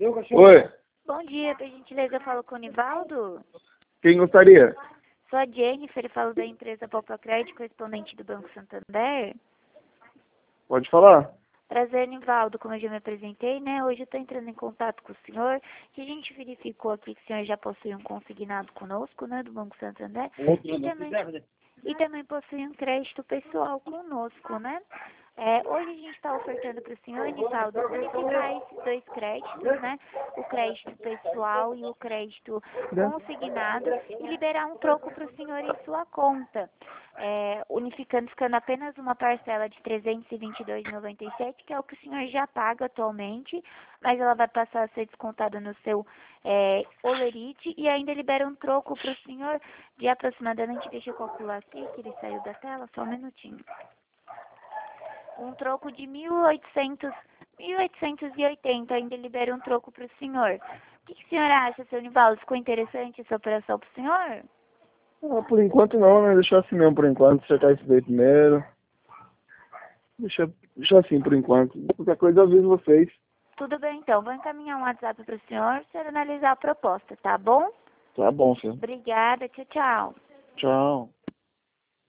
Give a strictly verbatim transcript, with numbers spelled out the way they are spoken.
Oi, Bom dia, por gentileza, eu falo com o Nivaldo. quem gostaria? Sou a Jennifer, falo da empresa Poupa Crédito, correspondente do Banco Santander. Pode falar. Prazer, Nivaldo, como eu já me apresentei, né? Hoje eu estou entrando em contato com o senhor, que a gente verificou aqui que o senhor já possui um consignado conosco, né, do Banco Santander, e também, e também possui um crédito pessoal conosco, né? É, hoje a gente está ofertando para o senhor, Nivaldo, unificar esses dois créditos, né? O crédito pessoal e o crédito consignado e liberar um troco para o senhor em sua conta. É, unificando, ficando apenas uma parcela de trezentos e vinte e dois reais e noventa e sete centavos, que é o que o senhor já paga atualmente, mas ela vai passar a ser descontada no seu é, Olerite e ainda libera um troco para o senhor de aproximadamente, deixa eu calcular aqui, que ele saiu da tela, só um minutinho. Um troco de mil e oitocentos, mil oitocentos e oitenta, ainda libera um troco para o senhor. O que, que o senhor acha, seu Nivaldo? Ficou interessante essa operação para o senhor? Ah, por enquanto não, né? Deixa assim mesmo por enquanto. Checar isso daí primeiro. Deixa, deixa assim por enquanto. Qualquer coisa eu aviso vocês. Tudo bem, então. Vou encaminhar um WhatsApp para o senhor, o senhor analisar a proposta, tá bom? Tá bom, filho. Obrigada, tchau, tchau. Tchau.